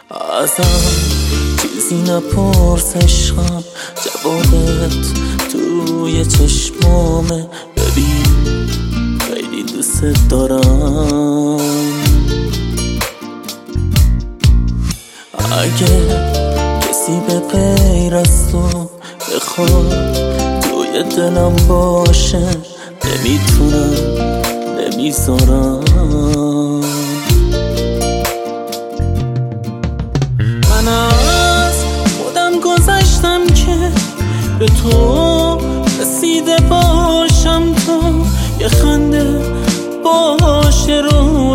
ازم چیزی نپرس عشقم، جوابت توی چشمامه. ببین خیلی دوست دارم. اگه کسی به غیر از تو بخواد توی دلم باشه، نمیتونم نمیذارم. من از خودم گذشتم که به تو رسیده باشم، تو یه خنده باشه رو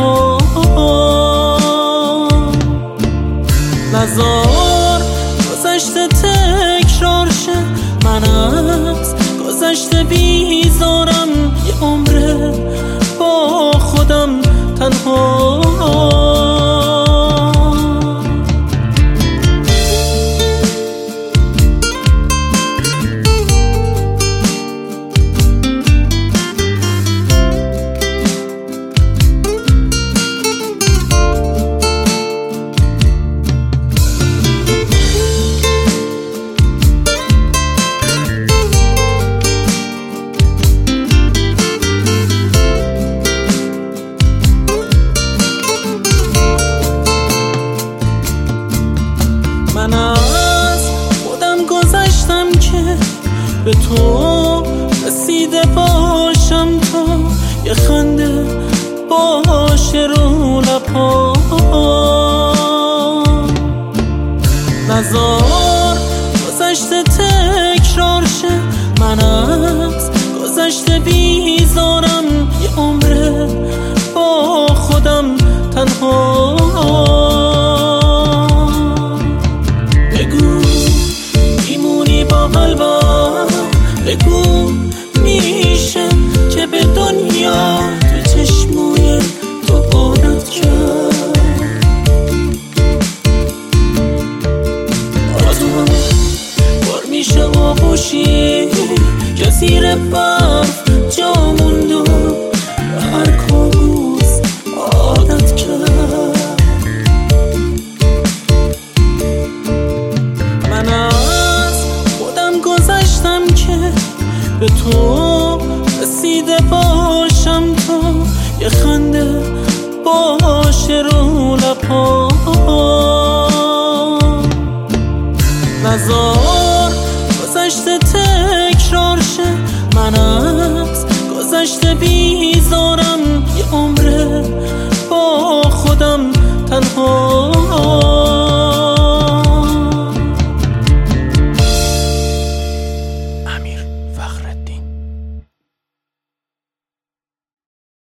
لبام. نذار گذشته تکرار شه، من از گذشته بیزارم. یه عمره با خودم تنها. من از خودم گذشتم که به تو رسیده باشم، تو یه خنده باشه رو لبام. نذار گذشته تکرار شه، من از گذشته بیزارم. یه عمره با خودم تنها. بگو میشه که به دنیا تو چشموی تو عادت کرد. آدم بار میشه آغوشی که زیر برف جا موند و به هر کابوس عادت کرد. من از خودم گذشتم که به تو رسیده باشم، تو یه خنده باشه رو لبام. نذار گذشته تکرار شه، من از گذشته بیزارم. یه عمره با خودم تنها.